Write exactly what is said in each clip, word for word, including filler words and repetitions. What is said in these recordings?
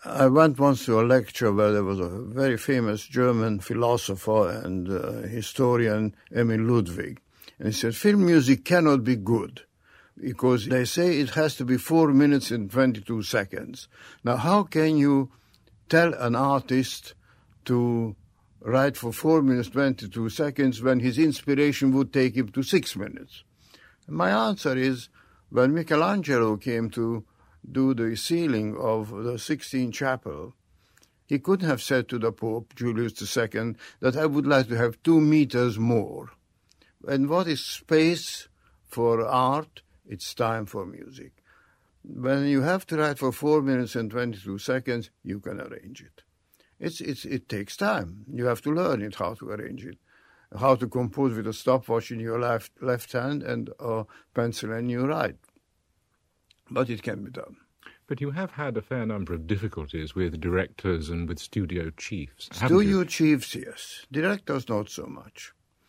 I went once to a lecture where there was a very famous German philosopher and uh, historian, Emil Ludwig. And he said, film music cannot be good because they say it has to be four minutes and twenty-two seconds. Now, how can you tell an artist to write for four minutes, twenty-two seconds when his inspiration would take him to six minutes? And my answer is, when Michelangelo came to do the ceiling of the Sistine Chapel, he couldn't have said to the Pope, Julius the Second, that I would like to have two meters more. And what is space for art? It's time for music. When you have to write for four minutes and twenty-two seconds, you can arrange it. It's, it's, it takes time. You have to learn it, how to arrange it, how to compose with a stopwatch in your left, left hand and a pencil in your right. But it can be done. But you have had a fair number of difficulties with directors and with studio chiefs, haven't Studio you? chiefs, yes. Directors, not so much.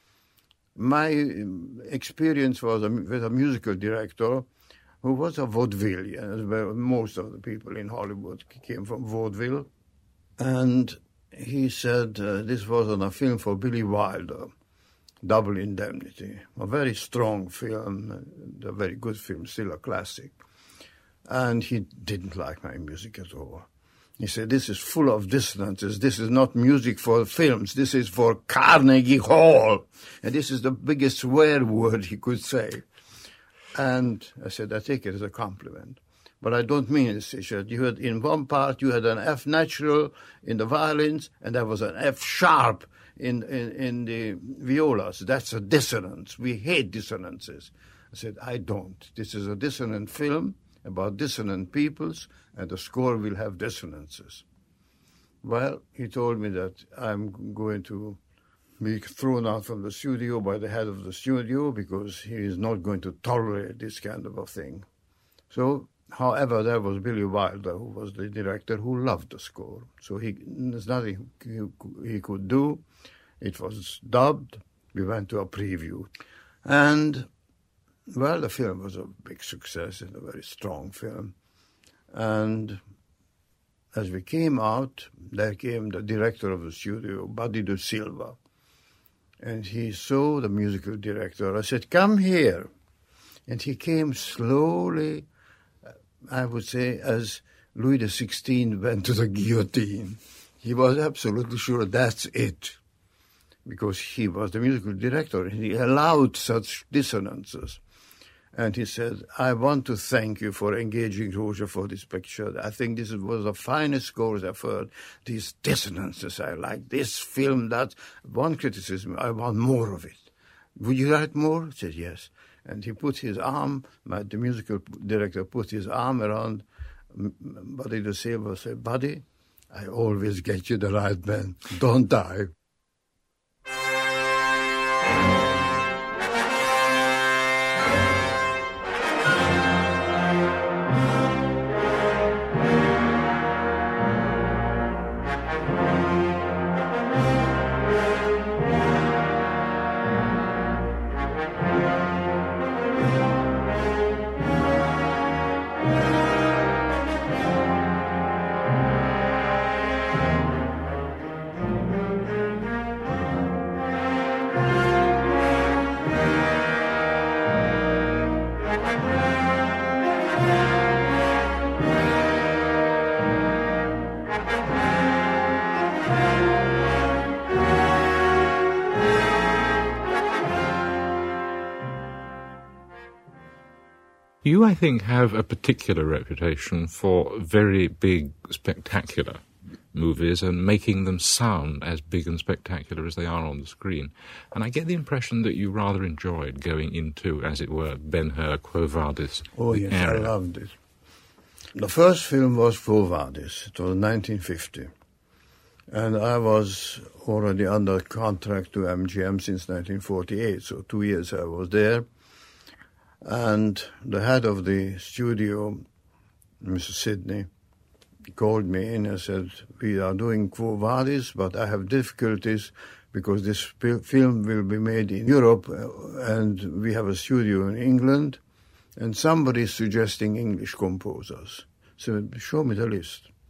My experience was a, with a musical director who was a vaudevillian. Well, most of the people in Hollywood came from vaudeville. And he said uh, this was on a film for Billy Wilder, Double Indemnity, a very strong film, a very good film, still a classic. And he didn't like my music at all. He said, this is full of dissonances. This is not music for films. This is for Carnegie Hall. And this is the biggest swear word he could say. And I said, I take it as a compliment. But I don't mean it. He said, you had, in one part, you had an F natural in the violins, and there was an F sharp in, in, in the violas. That's a dissonance. We hate dissonances. I said, I don't. This is a dissonant film about dissonant peoples, and the score will have dissonances. Well, he told me that I'm going to be thrown out from the studio by the head of the studio because he is not going to tolerate this kind of a thing. So, however, there was Billy Wilder, who was the director, who loved the score. So he, there's nothing he, he could do. It was dubbed. We went to a preview. And well, the film was a big success and a very strong film. And as we came out, there came the director of the studio, Buddy De Silva. And he saw the musical director. I said, come here. And he came slowly, I would say, as Louis the Sixteenth went to the guillotine. He was absolutely sure that's it, because he was the musical director and he allowed such dissonances. And he said, I want to thank you for engaging Roger for this picture. I think this was the finest scores I've heard. These dissonances I like. This film, that. One criticism, I want more of it. Would you write more? He said, yes. And he put his arm, my, the musical director put his arm around Buddy De Silva and said, Buddy, I always get you the right man. Don't die. You, I think, have a particular reputation for very big, spectacular movies and making them sound as big and spectacular as they are on the screen. And I get the impression that you rather enjoyed going into, as it were, Ben-Hur, Quo Vadis. Oh, yes, area. I loved it. The first film was Quo Vadis. It was nineteen fifty. And I was already under contract to M G M since nineteen forty-eight, so two years I was there. And the head of the studio, Mister Sidney, called me in and said, we are doing Quo Vadis, but I have difficulties because this film will be made in Europe and we have a studio in England and somebody is suggesting English composers. So show me the list.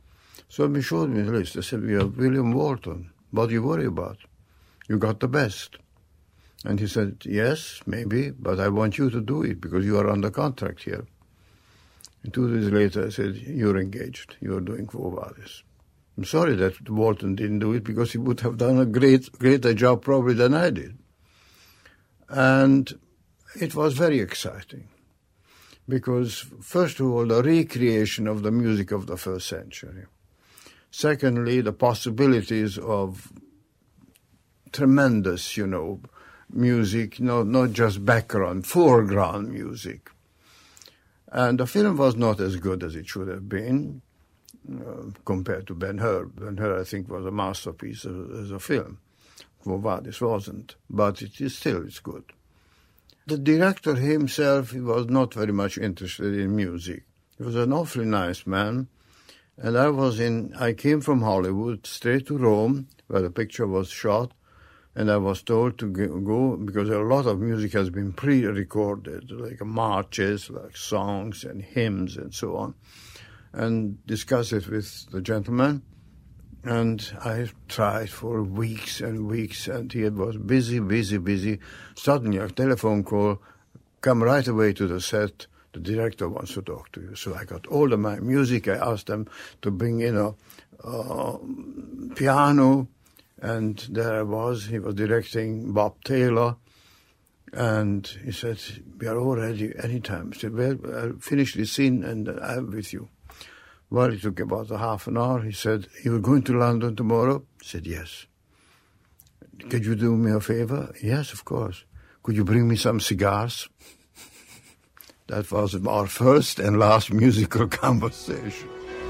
So he showed me the list. I said, we have William Walton. What do you worry about? You got the best. And he said, yes, maybe, but I want you to do it because you are under contract here. And two days later, I said, you're engaged. You're doing Quo Vadis. I'm sorry that Walton didn't do it because he would have done a great, greater job probably than I did. And it was very exciting because, first of all, the recreation of the music of the first century. Secondly, the possibilities of tremendous, you know, music, not, not just background, foreground music. And the film was not as good as it should have been uh, compared to Ben-Hur. Ben-Hur, I think, was a masterpiece as, as a film. Quo Vadis wasn't, but it is still, it's good. The director himself, he was not very much interested in music. He was an awfully nice man. And I was in, I came from Hollywood straight to Rome, where the picture was shot, and I was told to go, because a lot of music has been pre-recorded, like marches, like songs and hymns and so on, and discuss it with the gentleman. And I tried for weeks and weeks, and he was busy, busy, busy. Suddenly a telephone call, come right away to the set, the director wants to talk to you. So I got all of my music. I asked them to bring in a uh, piano, and there I was. He was directing Bob Taylor, and he said, we are all ready anytime. I said, well, I'll finish this scene and I'm with you. Well, it took about a half an hour. He said, you are going to London tomorrow? I said, yes. Could you do me a favor? Yes, of course. Could you bring me some cigars? That was our first and last musical conversation.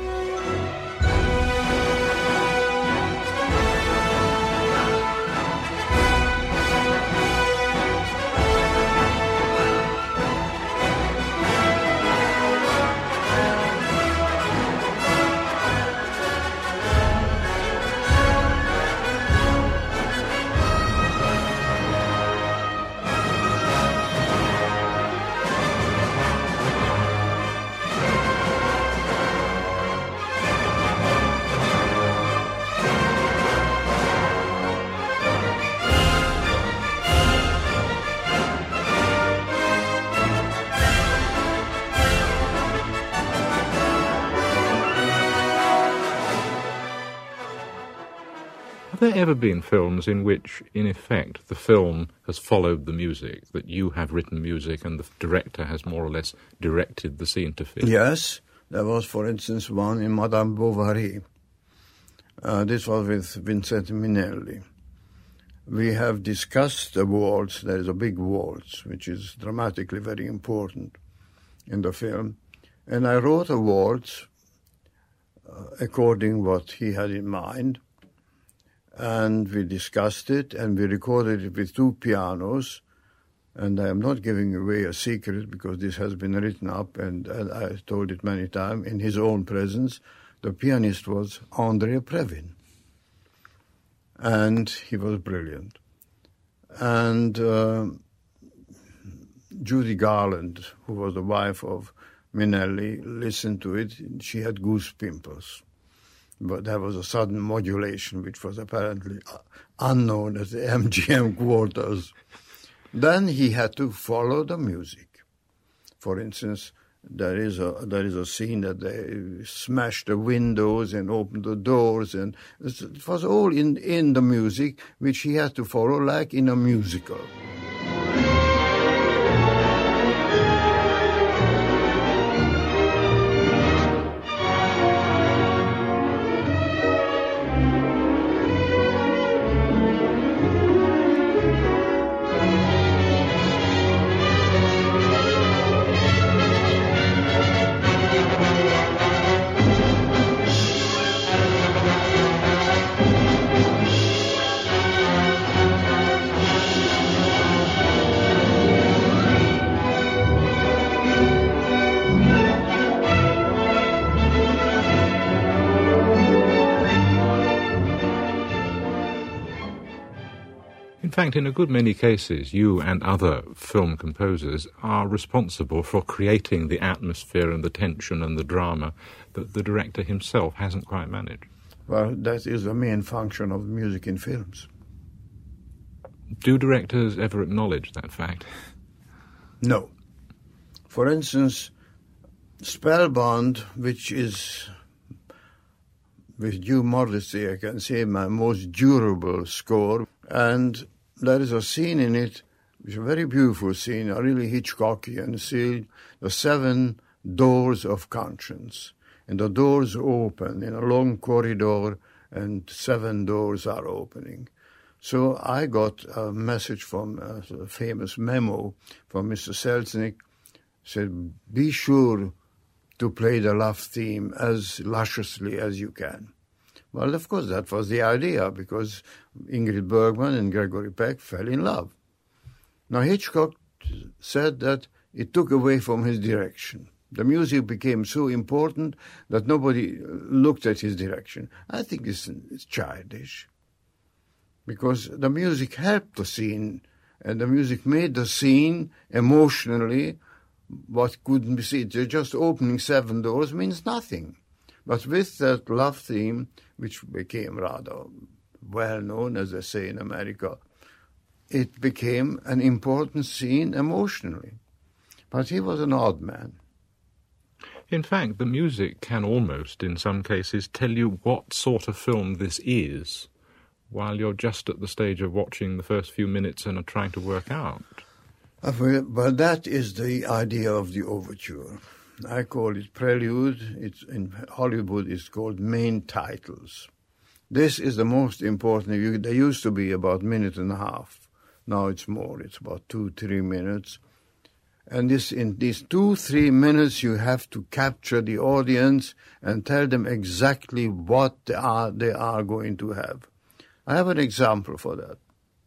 Have there ever been films in which, in effect, the film has followed the music, that you have written music and the director has more or less directed the scene to fit? Yes. There was, for instance, one in Madame Bovary. Uh, this was with Vincente Minnelli. We have discussed the waltz. There is a big waltz, which is dramatically very important in the film. And I wrote a waltz uh, according what he had in mind. And we discussed it, and we recorded it with two pianos. And I am not giving away a secret because this has been written up, and, and I told it many times, in his own presence. The pianist was André Previn. And he was brilliant. And uh, Judy Garland, who was the wife of Minnelli, listened to it. She had goose pimples. But there was a sudden modulation, which was apparently unknown at the M G M quarters. Then he had to follow the music. For instance, there is a there is a scene that they smash the windows and open the doors, and it was all in, in the music, which he had to follow like in a musical. fact, in a good many cases, you and other film composers are responsible for creating the atmosphere and the tension and the drama that the director himself hasn't quite managed. Well, that is the main function of music in films. Do directors ever acknowledge that fact? No. For instance, Spellbound, which is, with due modesty, I can say, my most durable score, and there is a scene in it, which is a very beautiful scene, a really Hitchcockian scene, the seven doors of conscience. And the doors open in a long corridor, and seven doors are opening. So I got a message from a famous memo from Mister Selznick, said, be sure to play the love theme as lusciously as you can. Well, of course, that was the idea, because Ingrid Bergman and Gregory Peck fell in love. Now, Hitchcock said that it took away from his direction. The music became so important that nobody looked at his direction. I think it's, it's childish, because the music helped the scene, and the music made the scene emotionally what couldn't be seen. Just opening seven doors means nothing. But with that love theme, which became rather well known, as they say in America, it became an important scene emotionally. But he was an odd man. In fact, the music can almost, in some cases, tell you what sort of film this is, while you're just at the stage of watching the first few minutes and are trying to work out. Well, that is the idea of the overture. I call it prelude. It's in Hollywood, it's called main titles. This is the most important. They used to be about a minute and a half. Now it's more. It's about two, three minutes. And this, in these two, three minutes, you have to capture the audience and tell them exactly what they are, they are going to have. I have an example for that.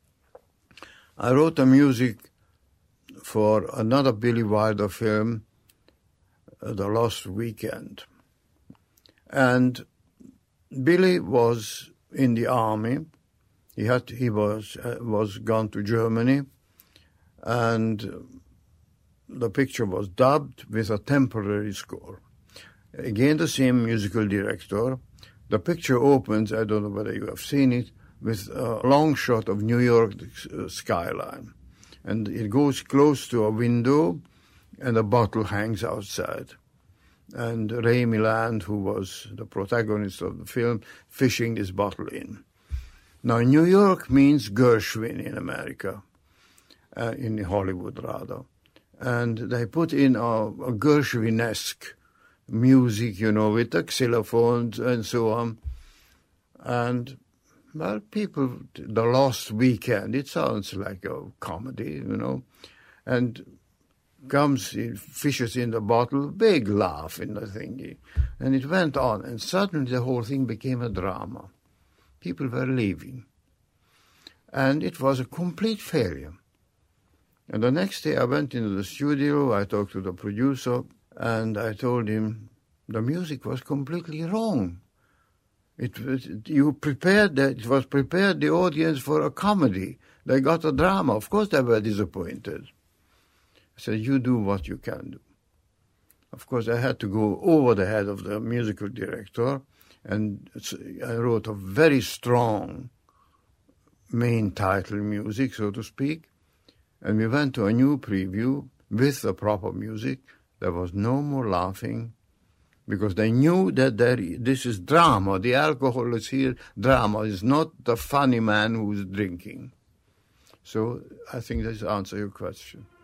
I wrote the music for another Billy Wilder film, uh, The Lost Weekend. And Billy was in the army. He had he was uh, was gone to Germany, and the picture was dubbed with a temporary score. Again, the same musical director. The picture opens, I don't know whether you have seen it, with a long shot of New York uh, skyline. And it goes close to a window, and a bottle hangs outside. And Ray Milland, who was the protagonist of the film, fishing this bottle in. Now, New York means Gershwin in America, uh, in Hollywood rather. And they put in a, a Gershwin-esque music, you know, with the xylophones and so on. And, well, people, The Lost Weekend, it sounds like a comedy, you know. And comes, fishes in the bottle, big laugh in the thingy. And it went on, and suddenly the whole thing became a drama. People were leaving. And it was a complete failure. And the next day I went into the studio, I talked to the producer, and I told him the music was completely wrong. It was, you prepared that, it was prepared the audience for a comedy. They got a drama. Of course they were disappointed. I said, you do what you can do. Of course, I had to go over the head of the musical director, and I wrote a very strong main title music, so to speak, and we went to a new preview with the proper music. There was no more laughing, because they knew that there, this is drama. The alcohol is here, drama. Is not the funny man who's drinking. So I think this answers your question.